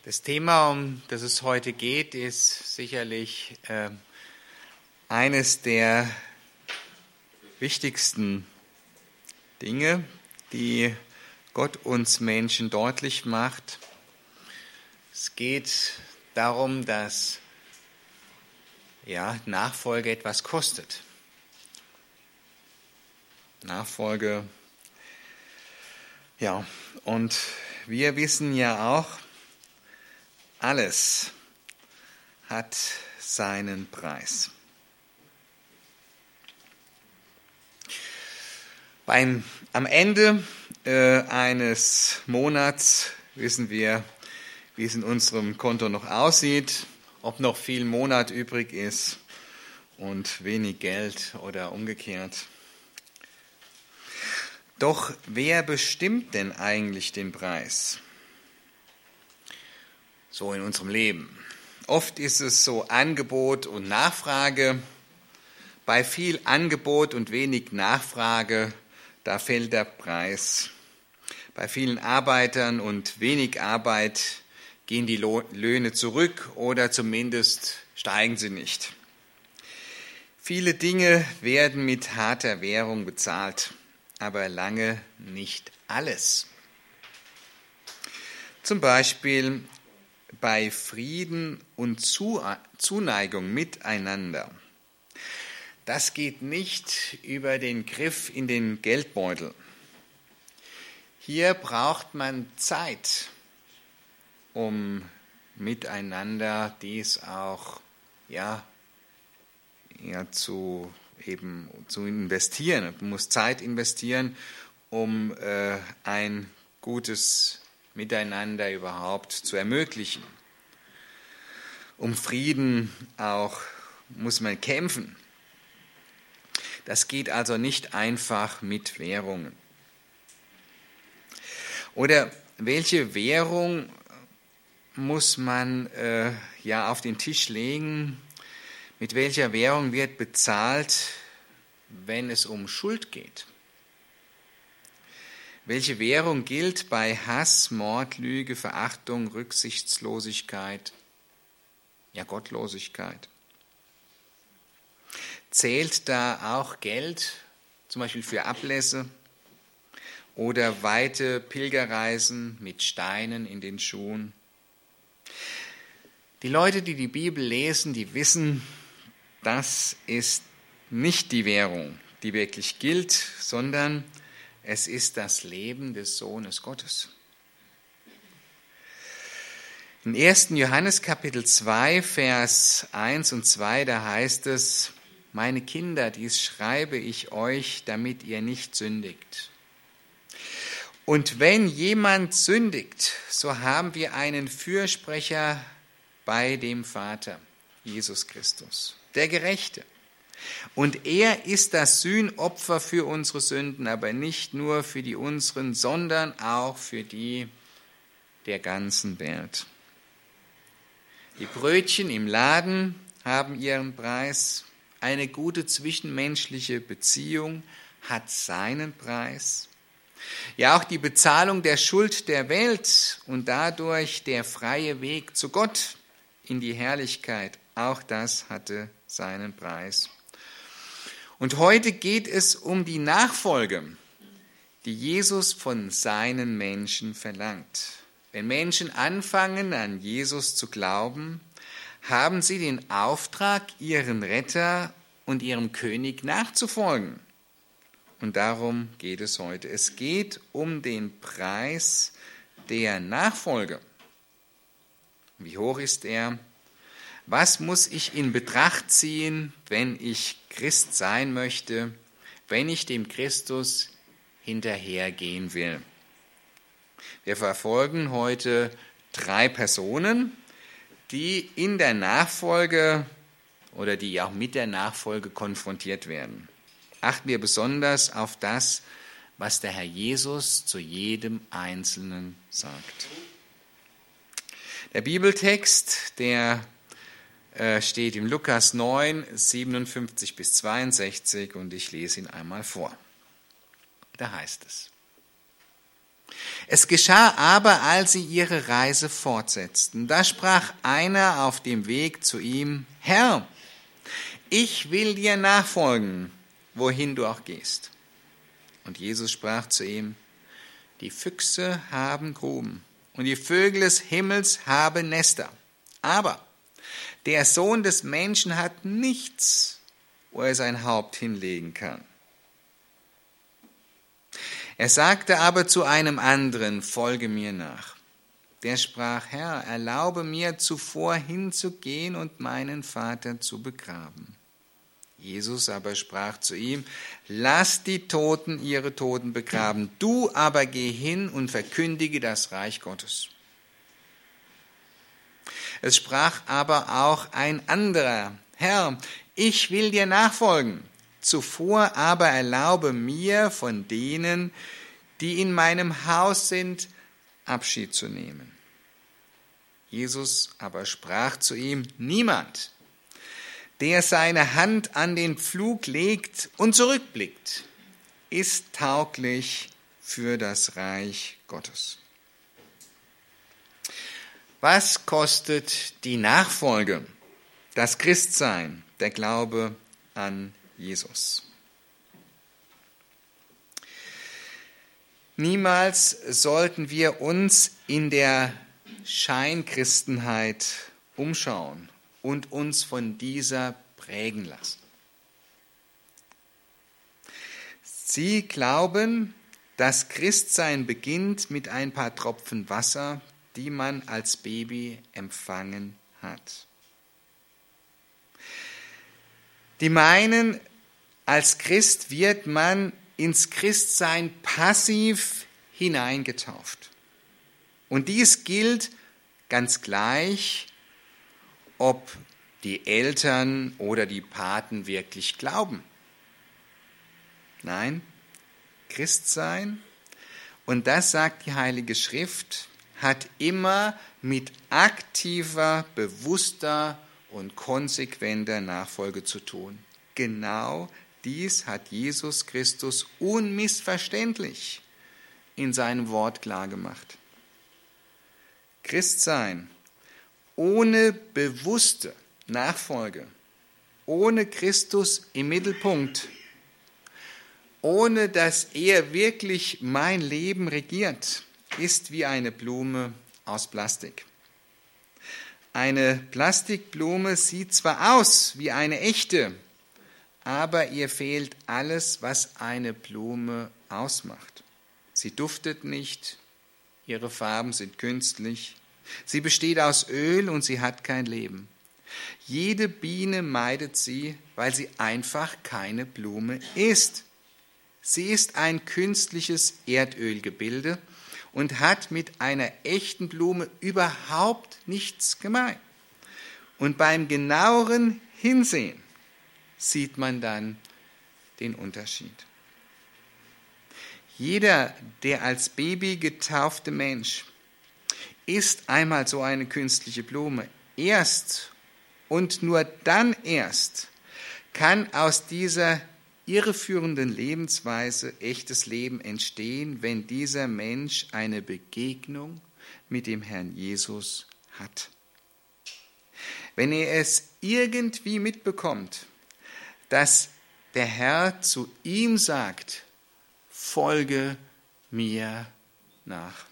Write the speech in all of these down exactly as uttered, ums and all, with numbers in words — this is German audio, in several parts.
Das Thema, um das es heute geht, ist sicherlich äh, eines der wichtigsten Dinge, die Gott uns Menschen deutlich macht. Es geht darum, dass ja, Nachfolge etwas kostet. Nachfolge, ja, und wir wissen ja auch, alles hat seinen Preis. Beim, am Ende äh, eines Monats wissen wir, wie es in unserem Konto noch aussieht, ob noch viel Monat übrig ist und wenig Geld oder umgekehrt. Doch wer bestimmt denn eigentlich den Preis? So in unserem Leben. Oft ist es so Angebot und Nachfrage. Bei viel Angebot und wenig Nachfrage, da fällt der Preis. Bei vielen Arbeitern und wenig Arbeit gehen die Löhne zurück oder zumindest steigen sie nicht. Viele Dinge werden mit harter Währung bezahlt, aber lange nicht alles. Zum Beispiel bei Frieden und Zuneigung miteinander. Das geht nicht über den Griff in den Geldbeutel. Hier braucht man Zeit, um miteinander dies auch ja, ja, zu, eben, zu investieren. Man muss Zeit investieren, um äh, ein gutes Miteinander überhaupt zu ermöglichen. Um Frieden auch muss man kämpfen. Das geht also nicht einfach mit Währungen. Oder welche Währung muss man äh, ja auf den Tisch legen? Mit welcher Währung wird bezahlt, wenn es um Schuld geht? Welche Währung gilt bei Hass, Mord, Lüge, Verachtung, Rücksichtslosigkeit, ja Gottlosigkeit? Zählt da auch Geld, zum Beispiel für Ablässe oder weite Pilgerreisen mit Steinen in den Schuhen? Die Leute, die die Bibel lesen, die wissen, das ist nicht die Währung, die wirklich gilt, sondern es ist das Leben des Sohnes Gottes. In ersten Johannes Kapitel zwei, Vers eins und zwei, da heißt es, meine Kinder, dies schreibe ich euch, damit ihr nicht sündigt. Und wenn jemand sündigt, so haben wir einen Fürsprecher bei dem Vater, Jesus Christus, der Gerechte. Und er ist das Sühnopfer für unsere Sünden, aber nicht nur für die unseren, sondern auch für die der ganzen Welt. Die Brötchen im Laden haben ihren Preis. Eine gute zwischenmenschliche Beziehung hat seinen Preis. Ja, auch die Bezahlung der Schuld der Welt und dadurch der freie Weg zu Gott in die Herrlichkeit, auch das hatte seinen Preis. Und heute geht es um die Nachfolge, die Jesus von seinen Menschen verlangt. Wenn Menschen anfangen, an Jesus zu glauben, haben sie den Auftrag, ihren Retter und ihrem König nachzufolgen. Und darum geht es heute. Es geht um den Preis der Nachfolge. Wie hoch ist er? Was muss ich in Betracht ziehen, wenn ich Christ sein möchte, wenn ich dem Christus hinterhergehen will? Wir verfolgen heute drei Personen, die in der Nachfolge oder die auch mit der Nachfolge konfrontiert werden. Achten wir besonders auf das, was der Herr Jesus zu jedem Einzelnen sagt. Der Bibeltext, der steht im Lukas neun, siebenundfünfzig bis zweiundsechzig und ich lese ihn einmal vor. Da heißt es: Es geschah aber, als sie ihre Reise fortsetzten. Da sprach einer auf dem Weg zu ihm: Herr, ich will dir nachfolgen, wohin du auch gehst. Und Jesus sprach zu ihm: Die Füchse haben Gruben und die Vögel des Himmels haben Nester. Aber der Sohn des Menschen hat nichts, wo er sein Haupt hinlegen kann. Er sagte aber zu einem anderen: Folge mir nach. Der sprach: Herr, erlaube mir zuvor hinzugehen und meinen Vater zu begraben. Jesus aber sprach zu ihm: Lass die Toten ihre Toten begraben, du aber geh hin und verkündige das Reich Gottes. Es sprach aber auch ein anderer: Herr, ich will dir nachfolgen. Zuvor aber erlaube mir, von denen, die in meinem Haus sind, Abschied zu nehmen. Jesus aber sprach zu ihm: Niemand, der seine Hand an den Pflug legt und zurückblickt, ist tauglich für das Reich Gottes. Was kostet die Nachfolge, das Christsein, der Glaube an Jesus? Niemals sollten wir uns in der Scheinchristenheit umschauen und uns von dieser prägen lassen. Sie glauben, das Christsein beginnt mit ein paar Tropfen Wasser, die man als Baby empfangen hat. Die meinen, als Christ wird man ins Christsein passiv hineingetauft. Und dies gilt ganz gleich, ob die Eltern oder die Paten wirklich glauben. Nein, Christsein, und das sagt die Heilige Schrift, hat immer mit aktiver, bewusster und konsequenter Nachfolge zu tun. Genau dies hat Jesus Christus unmissverständlich in seinem Wort klargemacht. Christsein ohne bewusste Nachfolge, ohne Christus im Mittelpunkt, ohne dass er wirklich mein Leben regiert, ist wie eine Blume aus Plastik. Eine Plastikblume sieht zwar aus wie eine echte, aber ihr fehlt alles, was eine Blume ausmacht. Sie duftet nicht, ihre Farben sind künstlich, sie besteht aus Öl und sie hat kein Leben. Jede Biene meidet sie, weil sie einfach keine Blume ist. Sie ist ein künstliches Erdölgebilde und hat mit einer echten Blume überhaupt nichts gemein. Und beim genaueren Hinsehen sieht man dann den Unterschied. Jeder, der als Baby getaufte Mensch ist einmal so eine künstliche Blume. Erst und nur dann erst kann aus dieser irreführenden Lebensweise echtes Leben entstehen, wenn dieser Mensch eine Begegnung mit dem Herrn Jesus hat. Wenn er es irgendwie mitbekommt, dass der Herr zu ihm sagt: Folge mir nach.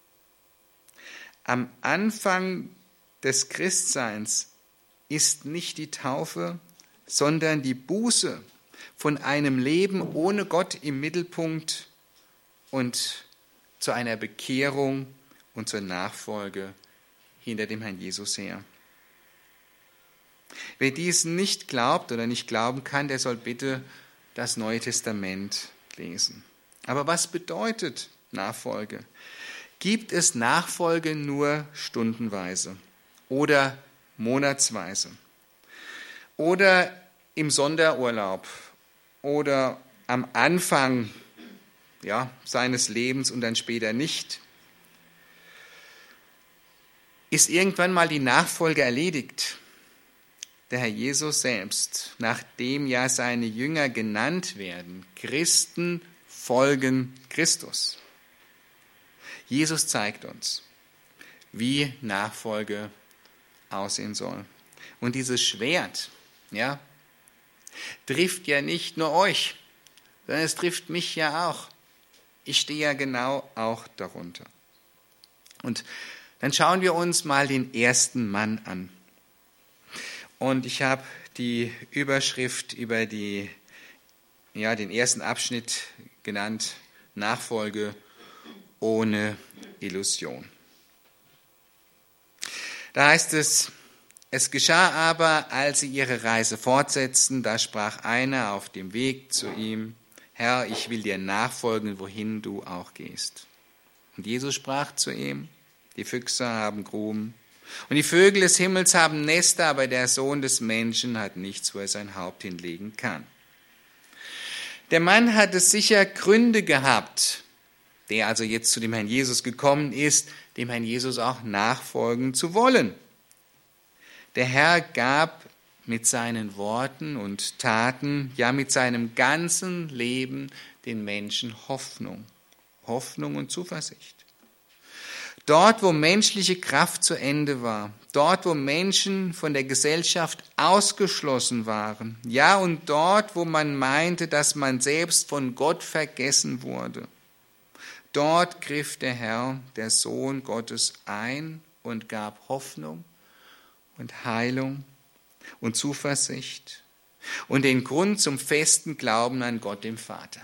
Am Anfang des Christseins ist nicht die Taufe, sondern die Buße von einem Leben ohne Gott im Mittelpunkt und zu einer Bekehrung und zur Nachfolge hinter dem Herrn Jesus her. Wer dies nicht glaubt oder nicht glauben kann, der soll bitte das Neue Testament lesen. Aber was bedeutet Nachfolge? Gibt es Nachfolge nur stundenweise oder monatsweise oder im Sonderurlaub oder am Anfang ja, seines Lebens und dann später nicht? Ist irgendwann mal die Nachfolge erledigt? Der Herr Jesus selbst, nachdem ja seine Jünger genannt werden, Christen folgen Christus. Jesus zeigt uns, wie Nachfolge aussehen soll. Und dieses Schwert, ja, trifft ja nicht nur euch, sondern es trifft mich ja auch. Ich stehe ja genau auch darunter. Und dann schauen wir uns mal den ersten Mann an. Und ich habe die Überschrift über die, ja, den ersten Abschnitt genannt, Nachfolge ohne Illusion. Da heißt es, es geschah aber, als sie ihre Reise fortsetzten, da sprach einer auf dem Weg zu ihm, Herr, ich will dir nachfolgen, wohin du auch gehst. Und Jesus sprach zu ihm, die Füchse haben Gruben und die Vögel des Himmels haben Nester, aber der Sohn des Menschen hat nichts, wo er sein Haupt hinlegen kann. Der Mann hatte sicher Gründe gehabt, der also jetzt zu dem Herrn Jesus gekommen ist, dem Herrn Jesus auch nachfolgen zu wollen. Der Herr gab mit seinen Worten und Taten, ja mit seinem ganzen Leben den Menschen Hoffnung, Hoffnung und Zuversicht. Dort, wo menschliche Kraft zu Ende war, dort, wo Menschen von der Gesellschaft ausgeschlossen waren, ja und dort, wo man meinte, dass man selbst von Gott vergessen wurde, dort griff der Herr, der Sohn Gottes, ein und gab Hoffnung und Heilung und Zuversicht und den Grund zum festen Glauben an Gott, dem Vater.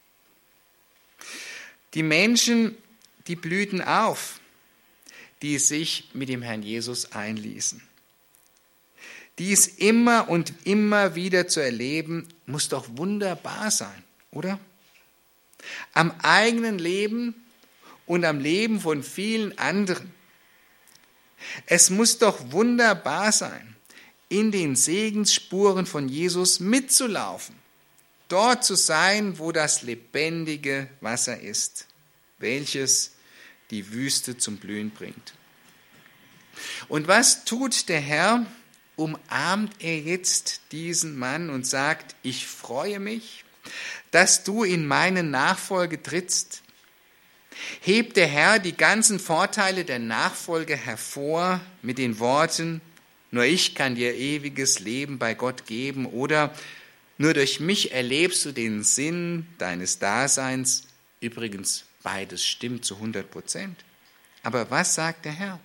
Die Menschen, die blühten auf, die sich mit dem Herrn Jesus einließen. Dies immer und immer wieder zu erleben, muss doch wunderbar sein, oder? Am eigenen Leben und am Leben von vielen anderen. Es muss doch wunderbar sein, in den Segensspuren von Jesus mitzulaufen, dort zu sein, wo das lebendige Wasser ist, welches die Wüste zum Blühen bringt. Und was tut der Herr? Umarmt er jetzt diesen Mann und sagt, ich freue mich, dass du in meine Nachfolge trittst. Hebt der Herr die ganzen Vorteile der Nachfolge hervor mit den Worten, nur ich kann dir ewiges Leben bei Gott geben oder nur durch mich erlebst du den Sinn deines Daseins. Übrigens, beides stimmt zu hundert Prozent. Aber was sagt der Herr?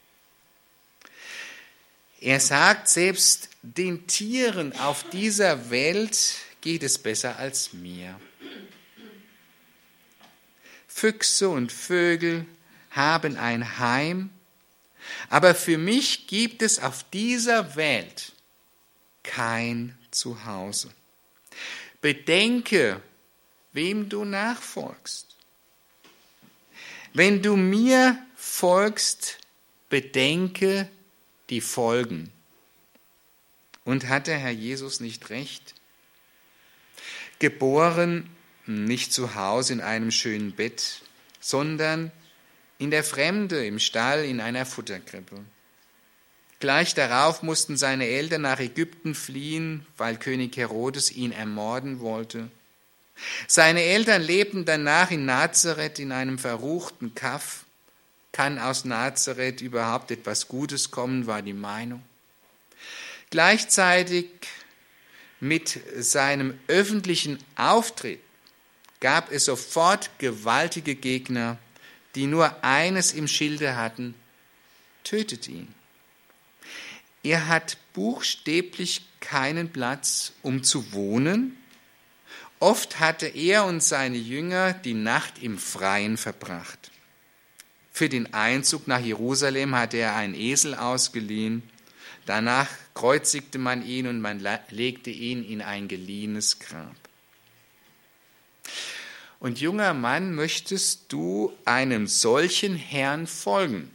Er sagt, selbst den Tieren auf dieser Welt geht es besser als mir. Füchse und Vögel haben ein Heim, aber für mich gibt es auf dieser Welt kein Zuhause. Bedenke, wem du nachfolgst. Wenn du mir folgst, bedenke die Folgen. Und hat der Herr Jesus nicht recht? Geboren nicht zu Hause in einem schönen Bett, sondern in der Fremde, im Stall, in einer Futterkrippe. Gleich darauf mussten seine Eltern nach Ägypten fliehen, weil König Herodes ihn ermorden wollte. Seine Eltern lebten danach in Nazareth in einem verruchten Kaff. Kann aus Nazareth überhaupt etwas Gutes kommen, war die Meinung. Gleichzeitig mit seinem öffentlichen Auftritt gab es sofort gewaltige Gegner, die nur eines im Schilde hatten: tötet ihn. Er hat buchstäblich keinen Platz, um zu wohnen. Oft hatte er und seine Jünger die Nacht im Freien verbracht. Für den Einzug nach Jerusalem hatte er einen Esel ausgeliehen. Danach kreuzigte man ihn und man legte ihn in ein geliehenes Grab. Und junger Mann, möchtest du einem solchen Herrn folgen,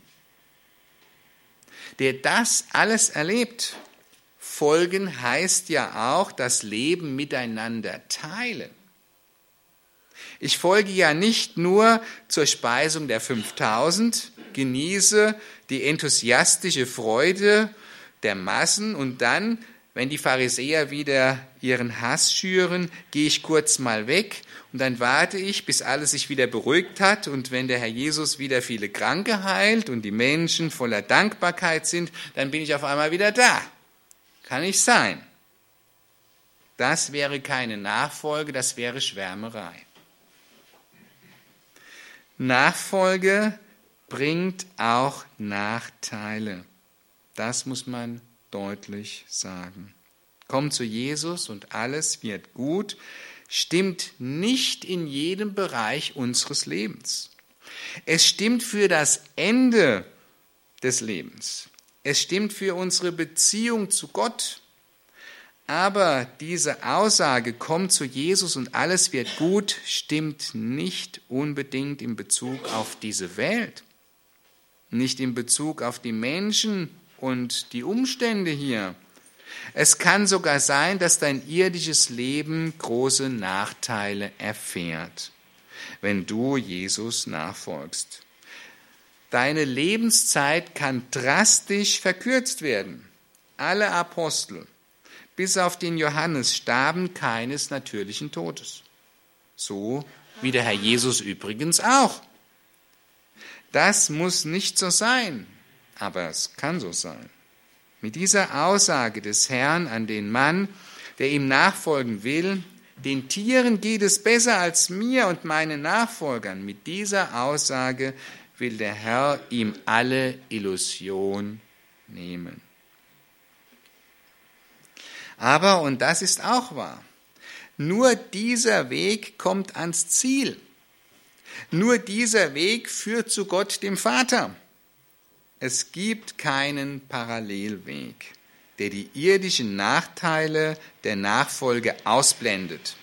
der das alles erlebt? Folgen heißt ja auch das Leben miteinander teilen. Ich folge ja nicht nur zur Speisung der fünftausend, genieße die enthusiastische Freude der Massen und dann Wenn die Pharisäer wieder ihren Hass schüren, gehe ich kurz mal weg und dann warte ich, bis alles sich wieder beruhigt hat. Und wenn der Herr Jesus wieder viele Kranke heilt und die Menschen voller Dankbarkeit sind, dann bin ich auf einmal wieder da. Kann nicht sein. Das wäre keine Nachfolge, das wäre Schwärmerei. Nachfolge bringt auch Nachteile. Das muss man deutlich sagen. Kommt zu Jesus und alles wird gut, stimmt nicht in jedem Bereich unseres Lebens. Es stimmt für das Ende des Lebens. Es stimmt für unsere Beziehung zu Gott. Aber diese Aussage, kommt zu Jesus und alles wird gut, stimmt nicht unbedingt in Bezug auf diese Welt. Nicht in Bezug auf die Menschen und die Umstände hier. Es kann sogar sein, dass dein irdisches Leben große Nachteile erfährt, wenn du Jesus nachfolgst. Deine Lebenszeit kann drastisch verkürzt werden. Alle Apostel, bis auf den Johannes, starben keines natürlichen Todes. So wie der Herr Jesus übrigens auch. Das muss nicht so sein. Aber es kann so sein. Mit dieser Aussage des Herrn an den Mann, der ihm nachfolgen will, den Tieren geht es besser als mir und meinen Nachfolgern. Mit dieser Aussage will der Herr ihm alle Illusion nehmen. Aber, und das ist auch wahr, nur dieser Weg kommt ans Ziel. Nur dieser Weg führt zu Gott, dem Vater. Es gibt keinen Parallelweg, der die irdischen Nachteile der Nachfolge ausblendet.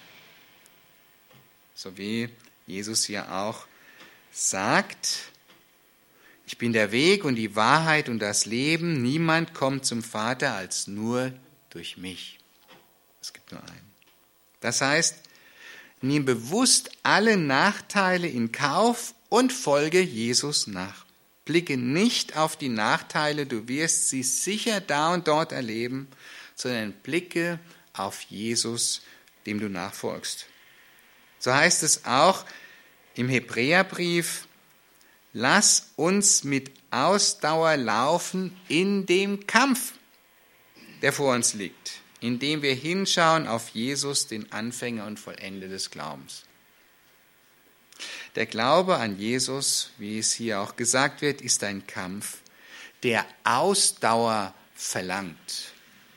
So wie Jesus hier auch sagt, ich bin der Weg und die Wahrheit und das Leben. Niemand kommt zum Vater als nur durch mich. Es gibt nur einen. Das heißt, nimm bewusst alle Nachteile in Kauf und folge Jesus nach. Blicke nicht auf die Nachteile, du wirst sie sicher da und dort erleben, sondern blicke auf Jesus, dem du nachfolgst. So heißt es auch im Hebräerbrief, lass uns mit Ausdauer laufen in dem Kampf, der vor uns liegt, indem wir hinschauen auf Jesus, den Anfänger und Vollender des Glaubens. Der Glaube an Jesus, wie es hier auch gesagt wird, ist ein Kampf, der Ausdauer verlangt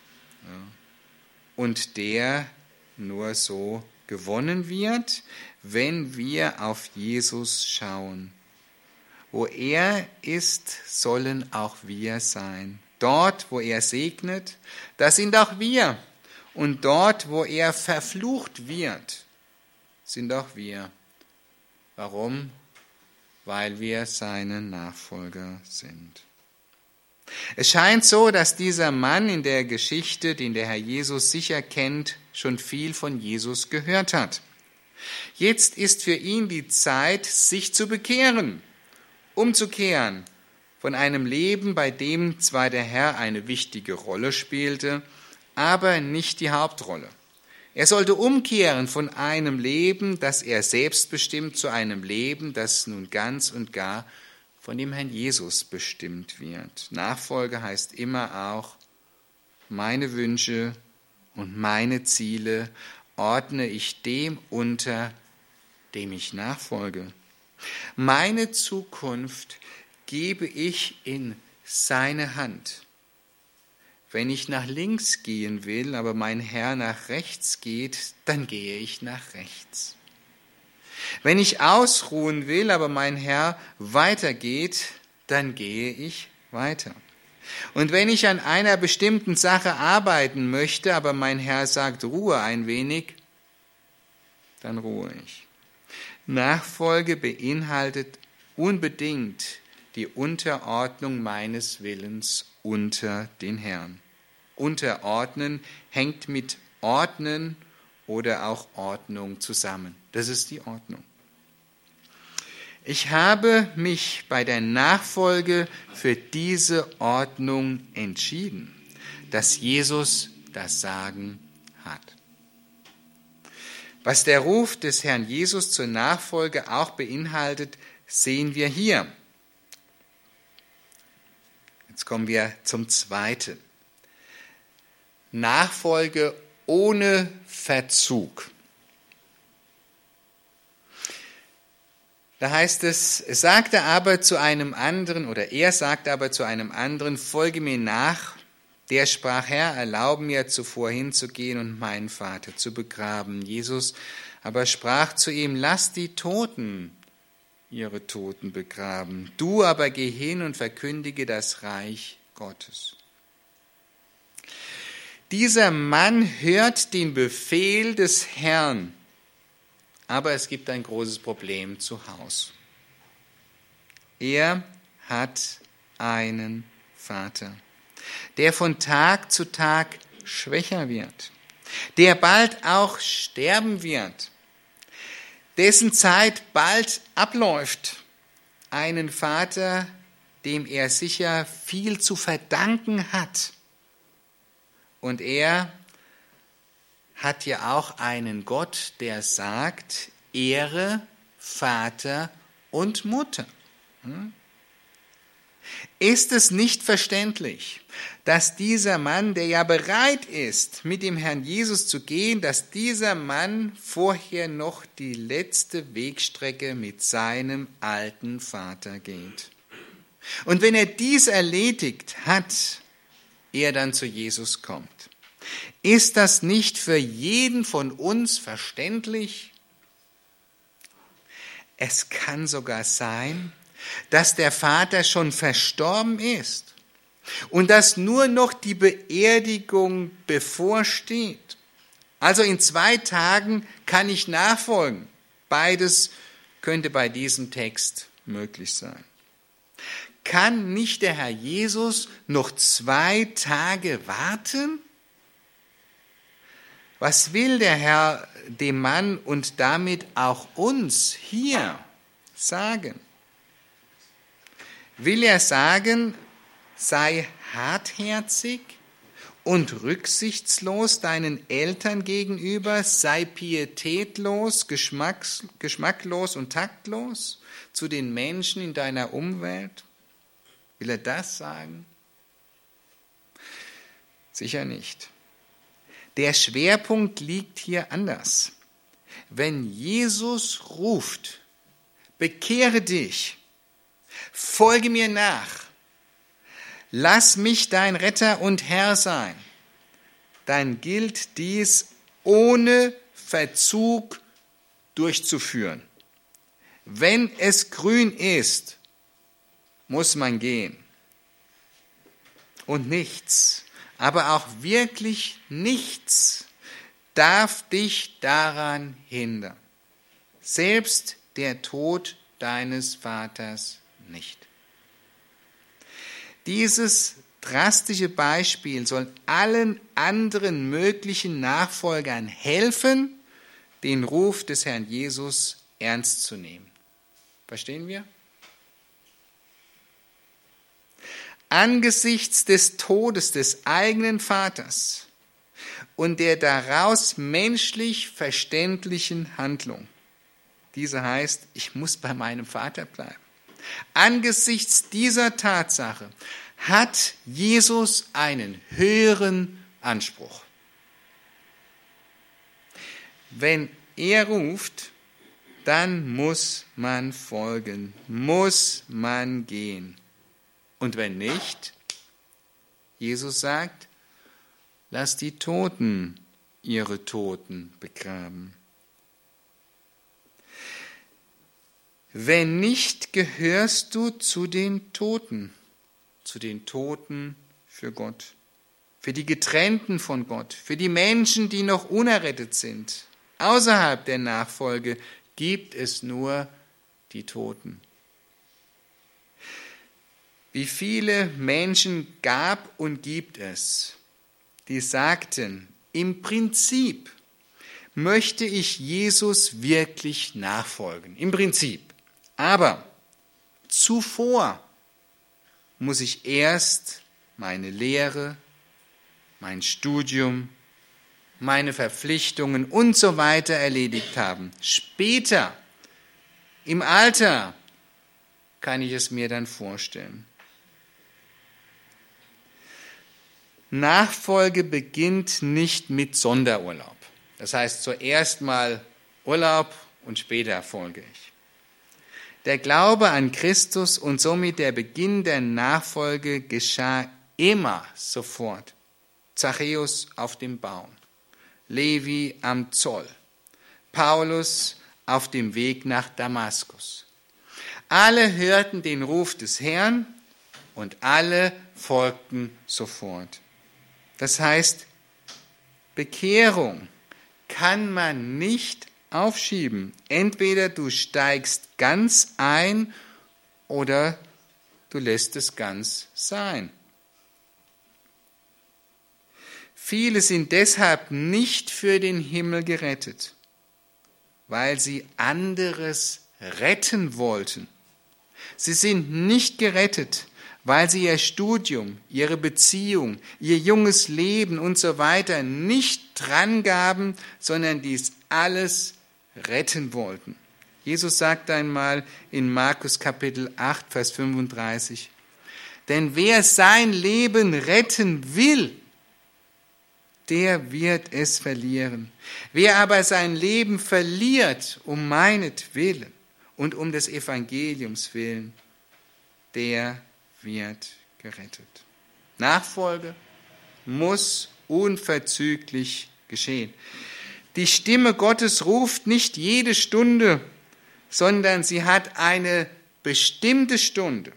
und der nur so gewonnen wird, wenn wir auf Jesus schauen. Wo er ist, sollen auch wir sein. Dort, wo er segnet, da sind auch wir. Und dort, wo er verflucht wird, sind auch wir. Warum? Weil wir seine Nachfolger sind. Es scheint so, dass dieser Mann in der Geschichte, den der Herr Jesus sicher kennt, schon viel von Jesus gehört hat. Jetzt ist für ihn die Zeit, sich zu bekehren, umzukehren von einem Leben, bei dem zwar der Herr eine wichtige Rolle spielte, aber nicht die Hauptrolle. Er sollte umkehren von einem Leben, das er selbst bestimmt, zu einem Leben, das nun ganz und gar von dem Herrn Jesus bestimmt wird. Nachfolge heißt immer auch, meine Wünsche und meine Ziele ordne ich dem unter, dem ich nachfolge. Meine Zukunft gebe ich in seine Hand. Wenn ich nach links gehen will, aber mein Herr nach rechts geht, dann gehe ich nach rechts. Wenn ich ausruhen will, aber mein Herr weitergeht, dann gehe ich weiter. Und wenn ich an einer bestimmten Sache arbeiten möchte, aber mein Herr sagt, ruhe ein wenig, dann ruhe ich. Nachfolge beinhaltet unbedingt die Unterordnung meines Willens unter den Herrn. Unterordnen hängt mit Ordnen oder auch Ordnung zusammen. Das ist die Ordnung. Ich habe mich bei der Nachfolge für diese Ordnung entschieden, dass Jesus das Sagen hat. Was der Ruf des Herrn Jesus zur Nachfolge auch beinhaltet, sehen wir hier. Jetzt kommen wir zum Zweiten. Nachfolge ohne Verzug. Da heißt es, es sagte aber zu einem anderen, oder er sagte aber zu einem anderen, folge mir nach. Der sprach, Herr, erlaube mir zuvor hinzugehen und meinen Vater zu begraben. Jesus aber sprach zu ihm, lass die Toten ihre Toten begraben. Du aber geh hin und verkündige das Reich Gottes. Dieser Mann hört den Befehl des Herrn, aber es gibt ein großes Problem zu Hause. Er hat einen Vater, der von Tag zu Tag schwächer wird, der bald auch sterben wird, dessen Zeit bald abläuft. Einen Vater, dem er sicher viel zu verdanken hat. Und er hat ja auch einen Gott, der sagt, Ehre Vater und Mutter. Ist es nicht verständlich, dass dieser Mann, der ja bereit ist, mit dem Herrn Jesus zu gehen, dass dieser Mann vorher noch die letzte Wegstrecke mit seinem alten Vater geht? Und wenn er dies erledigt hat, er dann zu Jesus kommt. Ist das nicht für jeden von uns verständlich? Es kann sogar sein, dass der Vater schon verstorben ist und dass nur noch die Beerdigung bevorsteht. Also in zwei Tagen kann ich nachfolgen. Beides könnte bei diesem Text möglich sein. Kann nicht der Herr Jesus noch zwei Tage warten? Was will der Herr dem Mann und damit auch uns hier sagen? Will er sagen, sei hartherzig und rücksichtslos deinen Eltern gegenüber, sei pietätlos, geschmacks, geschmacklos und taktlos zu den Menschen in deiner Umwelt? Will er das sagen? Sicher nicht. Der Schwerpunkt liegt hier anders. Wenn Jesus ruft, bekehre dich, folge mir nach, lass mich dein Retter und Herr sein, dann gilt dies ohne Verzug durchzuführen. Wenn es grün ist, muss man gehen. Und nichts, aber auch wirklich nichts darf dich daran hindern. Selbst der Tod deines Vaters nicht. Dieses drastische Beispiel soll allen anderen möglichen Nachfolgern helfen, den Ruf des Herrn Jesus ernst zu nehmen. Verstehen wir? Angesichts des Todes des eigenen Vaters und der daraus menschlich verständlichen Handlung. Diese heißt, ich muss bei meinem Vater bleiben. Angesichts dieser Tatsache hat Jesus einen höheren Anspruch. Wenn er ruft, dann muss man folgen, muss man gehen. Und wenn nicht, Jesus sagt, lass die Toten ihre Toten begraben. Wenn nicht, gehörst du zu den Toten, zu den Toten für Gott, für die Getrennten von Gott, für die Menschen, die noch unerrettet sind. Außerhalb der Nachfolge gibt es nur die Toten. Wie viele Menschen gab und gibt es, die sagten, im Prinzip möchte ich Jesus wirklich nachfolgen. Im Prinzip. Aber zuvor muss ich erst meine Lehre, mein Studium, meine Verpflichtungen und so weiter erledigt haben. Später, im Alter, kann ich es mir dann vorstellen. Nachfolge beginnt nicht mit Sonderurlaub. Das heißt, zuerst mal Urlaub und später folge ich. Der Glaube an Christus und somit der Beginn der Nachfolge geschah immer sofort. Zachäus auf dem Baum, Levi am Zoll, Paulus auf dem Weg nach Damaskus. Alle hörten den Ruf des Herrn und alle folgten sofort. Das heißt, Bekehrung kann man nicht aufschieben. Entweder du steigst ganz ein oder du lässt es ganz sein. Viele sind deshalb nicht für den Himmel gerettet, weil sie anderes retten wollten. Sie sind nicht gerettet, weil sie ihr Studium, ihre Beziehung, ihr junges Leben und so weiter nicht drangaben, sondern dies alles retten wollten. Jesus sagte einmal in Markus Kapitel acht, Vers fünfunddreißig, denn wer sein Leben retten will, der wird es verlieren. Wer aber sein Leben verliert um meinetwillen und um des Evangeliums willen, der wird gerettet. Nachfolge muss unverzüglich geschehen. Die Stimme Gottes ruft nicht jede Stunde, sondern sie hat eine bestimmte Stunde.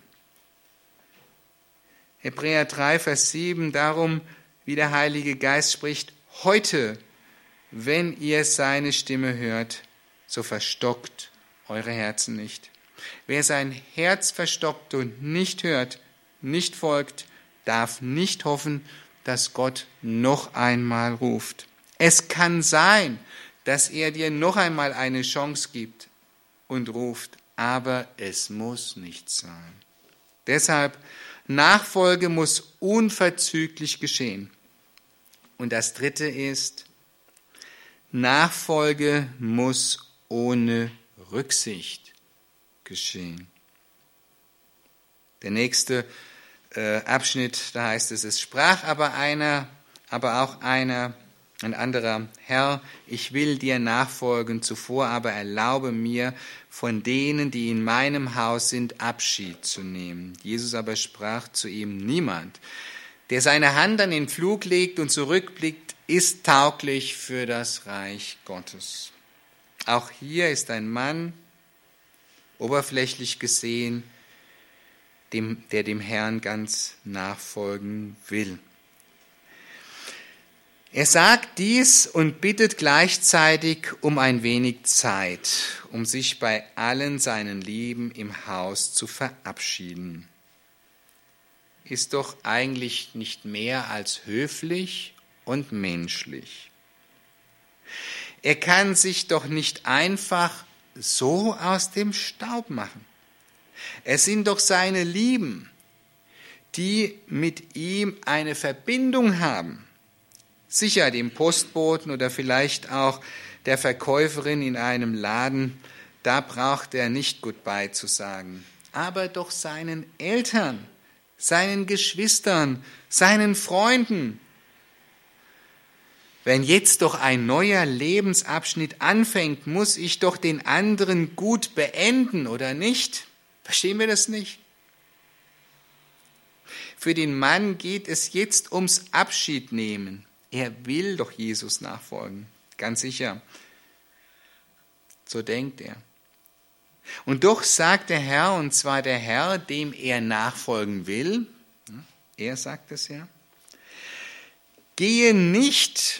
Hebräer drei, Vers sieben, darum, wie der Heilige Geist spricht, heute, wenn ihr seine Stimme hört, so verstockt eure Herzen nicht. Wer sein Herz verstockt und nicht hört, nicht folgt, darf nicht hoffen, dass Gott noch einmal ruft. Es kann sein, dass er dir noch einmal eine Chance gibt und ruft, aber es muss nicht sein. Deshalb, Nachfolge muss unverzüglich geschehen. Und das Dritte ist, Nachfolge muss ohne Rücksicht geschehen. Der nächste äh, Abschnitt, da heißt es, es sprach aber einer, aber auch einer, ein anderer, Herr, ich will dir nachfolgen, zuvor aber erlaube mir, von denen, die in meinem Haus sind, Abschied zu nehmen. Jesus aber sprach zu ihm, niemand, der seine Hand an den Pflug legt und zurückblickt, ist tauglich für das Reich Gottes. Auch hier ist ein Mann, oberflächlich gesehen, dem, der dem Herrn ganz nachfolgen will. Er sagt dies und bittet gleichzeitig um ein wenig Zeit, um sich bei allen seinen Lieben im Haus zu verabschieden. Ist doch eigentlich nicht mehr als höflich und menschlich. Er kann sich doch nicht einfach so aus dem Staub machen. Es sind doch seine Lieben, die mit ihm eine Verbindung haben. Sicher dem Postboten oder vielleicht auch der Verkäuferin in einem Laden, da braucht er nicht Goodbye zu sagen. Aber doch seinen Eltern, seinen Geschwistern, seinen Freunden. Wenn jetzt doch ein neuer Lebensabschnitt anfängt, muss ich doch den anderen gut beenden, oder nicht? Verstehen wir das nicht? Für den Mann geht es jetzt ums Abschiednehmen. Er will doch Jesus nachfolgen, ganz sicher. So denkt er. Und doch sagt der Herr, und zwar der Herr, dem er nachfolgen will, er sagt es ja, gehe nicht,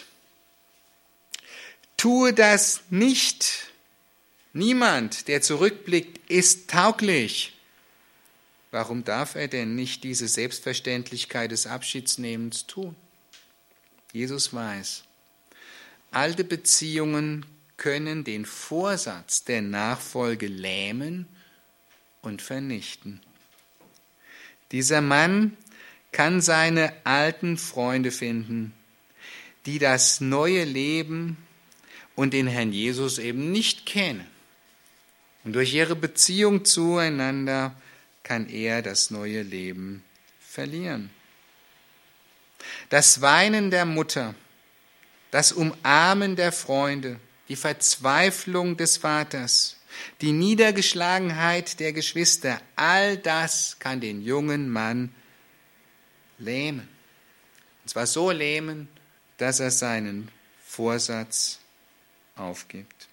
tue das nicht. Niemand, der zurückblickt, ist tauglich. Warum darf er denn nicht diese Selbstverständlichkeit des Abschiedsnehmens tun? Jesus weiß, alte Beziehungen können den Vorsatz der Nachfolge lähmen und vernichten. Dieser Mann kann seine alten Freunde finden, die das neue Leben und den Herrn Jesus eben nicht kennen. Und durch ihre Beziehung zueinander kann er das neue Leben verlieren. Das Weinen der Mutter, das Umarmen der Freunde, die Verzweiflung des Vaters, die Niedergeschlagenheit der Geschwister, all das kann den jungen Mann lähmen. Und zwar so lähmen, dass er seinen Vorsatz aufgibt.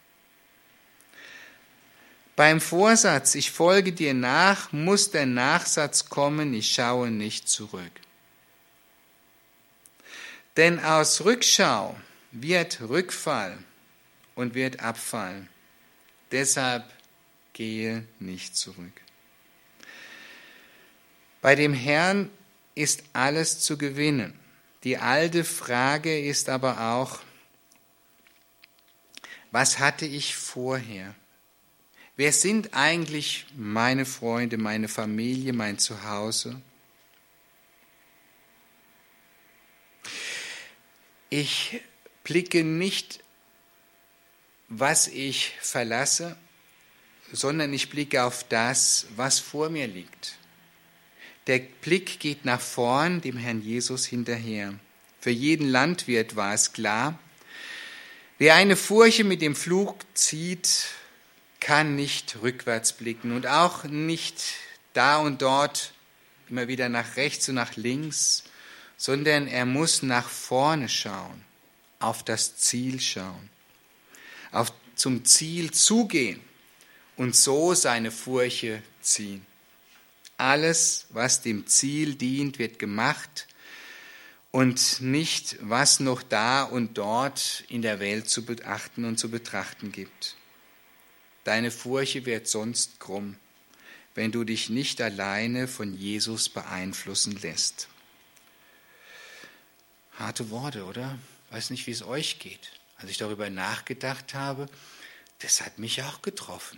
Beim Vorsatz, ich folge dir nach, muss der Nachsatz kommen, ich schaue nicht zurück. Denn aus Rückschau wird Rückfall und wird Abfall. Deshalb gehe nicht zurück. Bei dem Herrn ist alles zu gewinnen. Die alte Frage ist aber auch, was hatte ich vorher? Wer sind eigentlich meine Freunde, meine Familie, mein Zuhause? Ich blicke nicht, was ich verlasse, sondern ich blicke auf das, was vor mir liegt. Der Blick geht nach vorn, dem Herrn Jesus hinterher. Für jeden Landwirt war es klar, wer eine Furche mit dem Pflug zieht, kann nicht rückwärts blicken und auch nicht da und dort immer wieder nach rechts und nach links, sondern er muss nach vorne schauen, auf das Ziel schauen, auf zum Ziel zugehen und so seine Furche ziehen. Alles, was dem Ziel dient, wird gemacht und nicht, was noch da und dort in der Welt zu beachten und zu betrachten gibt. Deine Furche wird sonst krumm, wenn du dich nicht alleine von Jesus beeinflussen lässt. Harte Worte, oder? Weiß nicht, wie es euch geht. Als ich darüber nachgedacht habe, das hat mich auch getroffen.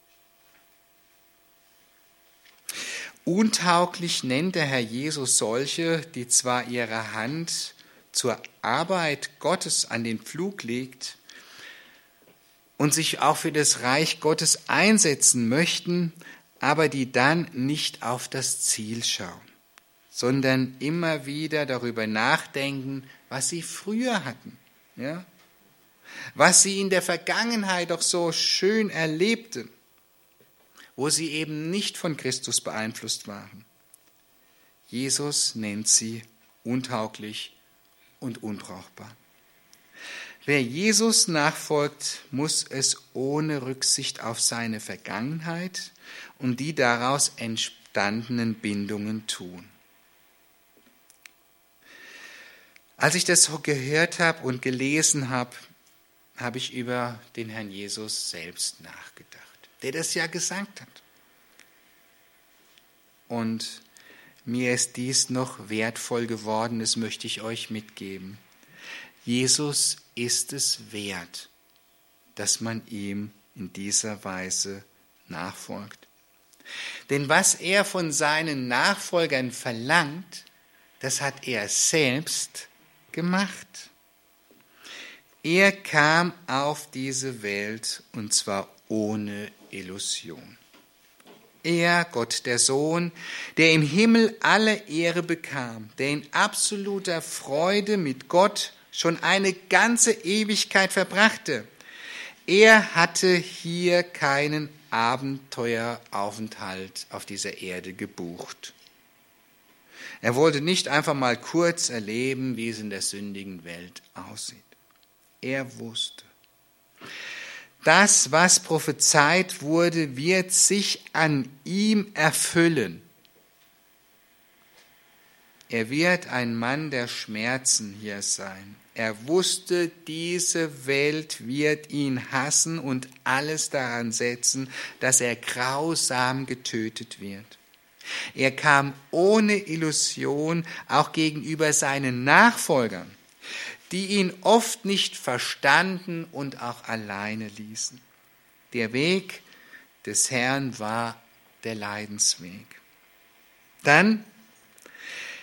Untauglich nennt der Herr Jesus solche, die zwar ihre Hand zur Arbeit Gottes an den Pflug legt und sich auch für das Reich Gottes einsetzen möchten, aber die dann nicht auf das Ziel schauen, sondern immer wieder darüber nachdenken, was sie früher hatten, ja? Was sie in der Vergangenheit doch so schön erlebten, wo sie eben nicht von Christus beeinflusst waren. Jesus nennt sie untauglich und unbrauchbar. Wer Jesus nachfolgt, muss es ohne Rücksicht auf seine Vergangenheit und die daraus entstandenen Bindungen tun. Als ich das gehört habe und gelesen habe, habe ich über den Herrn Jesus selbst nachgedacht, der das ja gesagt hat. Und mir ist dies noch wertvoll geworden, das möchte ich euch mitgeben. Jesus ist es wert, dass man ihm in dieser Weise nachfolgt. Denn was er von seinen Nachfolgern verlangt, das hat er selbst gemacht. Er kam auf diese Welt und zwar ohne Illusion. Er, Gott der Sohn, der im Himmel alle Ehre bekam, der in absoluter Freude mit Gott schon eine ganze Ewigkeit verbrachte. Er hatte hier keinen Abenteueraufenthalt auf dieser Erde gebucht. Er wollte nicht einfach mal kurz erleben, wie es in der sündigen Welt aussieht. Er wusste, das, was prophezeit wurde, wird sich an ihm erfüllen. Er wird ein Mann der Schmerzen hier sein. Er wusste, diese Welt wird ihn hassen und alles daran setzen, dass er grausam getötet wird. Er kam ohne Illusion auch gegenüber seinen Nachfolgern, die ihn oft nicht verstanden und auch alleine ließen. Der Weg des Herrn war der Leidensweg. Dann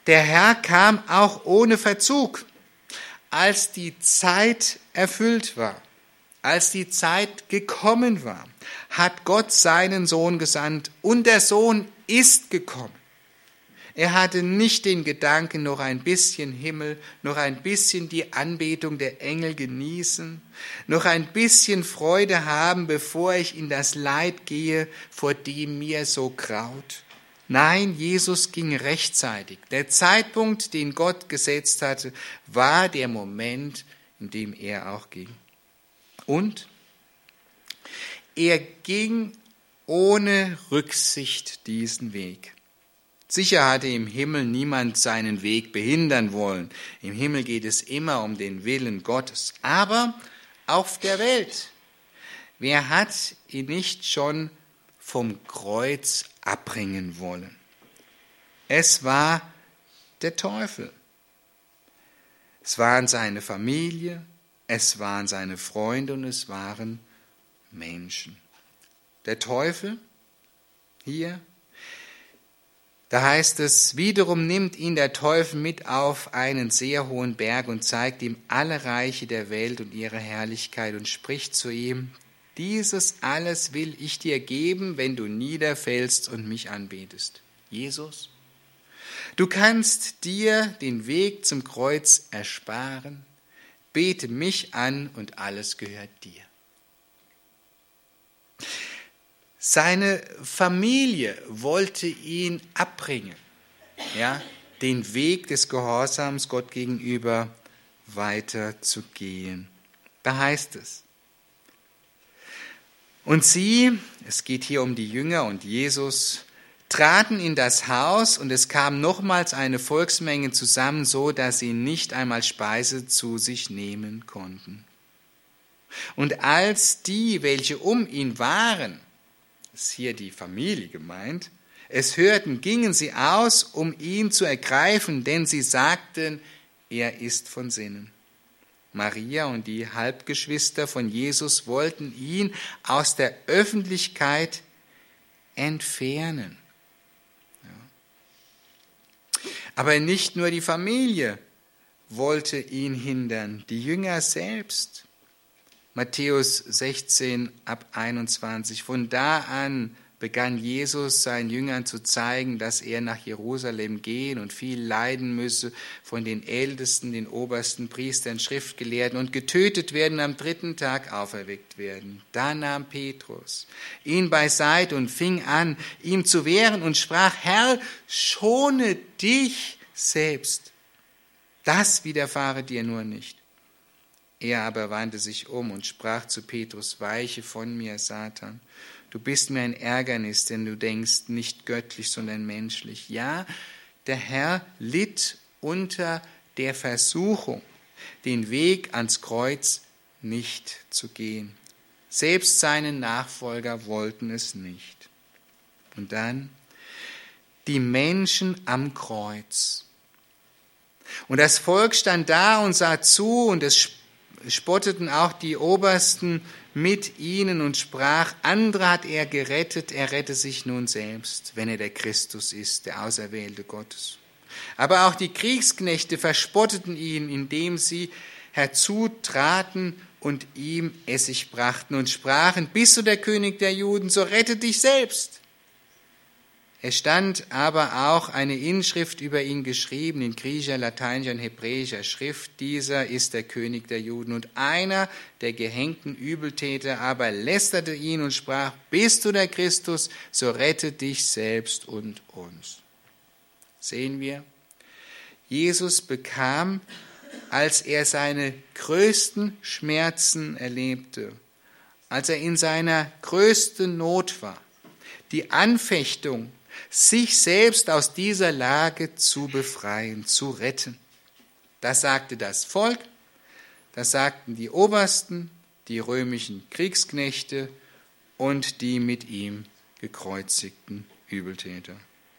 Der Herr kam auch ohne Verzug, als die Zeit erfüllt war. Als die Zeit gekommen war, hat Gott seinen Sohn gesandt und der Sohn ist gekommen. Er hatte nicht den Gedanken, noch ein bisschen Himmel, noch ein bisschen die Anbetung der Engel genießen, noch ein bisschen Freude haben, bevor ich in das Leid gehe, vor dem mir so graut. Nein, Jesus ging rechtzeitig. Der Zeitpunkt, den Gott gesetzt hatte, war der Moment, in dem er auch ging. Und er ging ohne Rücksicht diesen Weg. Sicher hatte im Himmel niemand seinen Weg behindern wollen. Im Himmel geht es immer um den Willen Gottes. Aber auf der Welt, wer hat ihn nicht schon vom Kreuz abbringen wollen? Es war der Teufel. Es waren seine Familie, es waren seine Freunde und es waren Menschen. Der Teufel hier, da heißt es, wiederum nimmt ihn der Teufel mit auf einen sehr hohen Berg und zeigt ihm alle Reiche der Welt und ihre Herrlichkeit und spricht zu ihm, dieses alles will ich dir geben, wenn du niederfällst und mich anbetest. Jesus, du kannst dir den Weg zum Kreuz ersparen, bete mich an und alles gehört dir. Seine Familie wollte ihn abbringen, ja, den Weg des Gehorsams Gott gegenüber weiterzugehen. Da heißt es. Und sie, es geht hier um die Jünger und Jesus, traten in das Haus und es kam nochmals eine Volksmenge zusammen, so dass sie nicht einmal Speise zu sich nehmen konnten. Und als die, welche um ihn waren, ist hier die Familie gemeint, es hörten, gingen sie aus, um ihn zu ergreifen, denn sie sagten, er ist von Sinnen. Maria und die Halbgeschwister von Jesus wollten ihn aus der Öffentlichkeit entfernen. Ja. Aber nicht nur die Familie wollte ihn hindern, die Jünger selbst. Matthäus sechzehn ab einundzwanzig. Von da an begann Jesus seinen Jüngern zu zeigen, dass er nach Jerusalem gehen und viel leiden müsse von den Ältesten, den obersten Priestern, Schriftgelehrten und getötet werden und am dritten Tag auferweckt werden. Da nahm Petrus ihn beiseite und fing an, ihm zu wehren und sprach, Herr, schone dich selbst. Das widerfahre dir nur nicht. Er aber wandte sich um und sprach zu Petrus, weiche von mir, Satan. Du bist mir ein Ärgernis, denn du denkst nicht göttlich, sondern menschlich. Ja, der Herr litt unter der Versuchung, den Weg ans Kreuz nicht zu gehen. Selbst seine Nachfolger wollten es nicht. Und dann die Menschen am Kreuz. Und das Volk stand da und sah zu und es spotteten auch die Obersten mit ihnen und sprach, andere hat er gerettet, er rette sich nun selbst, wenn er der Christus ist, der Auserwählte Gottes. Aber auch die Kriegsknechte verspotteten ihn, indem sie herzutraten und ihm Essig brachten und sprachen, bist du der König der Juden, so rette dich selbst. Es stand aber auch eine Inschrift über ihn geschrieben, in griechischer, lateinischer und hebräischer Schrift, dieser ist der König der Juden. Und einer der gehängten Übeltäter aber lästerte ihn und sprach, bist du der Christus, so rette dich selbst und uns. Sehen wir, Jesus bekam, als er seine größten Schmerzen erlebte, als er in seiner größten Not war, die Anfechtung, sich selbst aus dieser Lage zu befreien, zu retten. Das sagte das Volk, das sagten die Obersten, die römischen Kriegsknechte und die mit ihm gekreuzigten Übeltäter.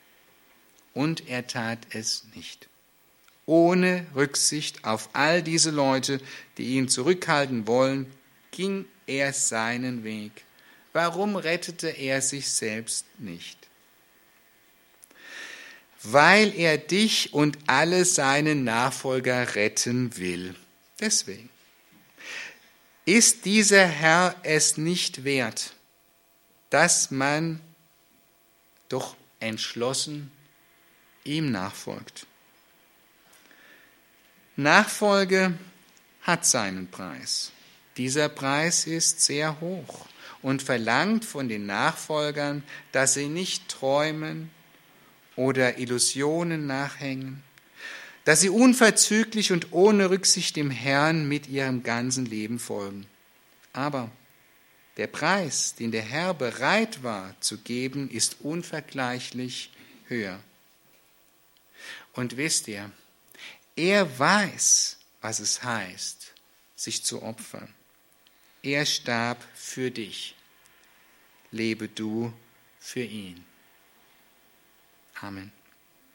Und er tat es nicht. Ohne Rücksicht auf all diese Leute, die ihn zurückhalten wollen, ging er seinen Weg. Warum rettete er sich selbst nicht? weil er dich und alle seine Nachfolger retten will. Deswegen ist dieser Herr es nicht wert, dass man doch entschlossen ihm nachfolgt. Nachfolge hat seinen Preis. Dieser Preis ist sehr hoch und verlangt von den Nachfolgern, dass sie nicht träumen oder Illusionen nachhängen, dass sie unverzüglich und ohne Rücksicht dem Herrn mit ihrem ganzen Leben folgen. Aber der Preis, den der Herr bereit war zu geben, ist unvergleichlich höher. Und wisst ihr, er weiß, was es heißt, sich zu opfern. Er starb für dich. Lebe du für ihn. Amen.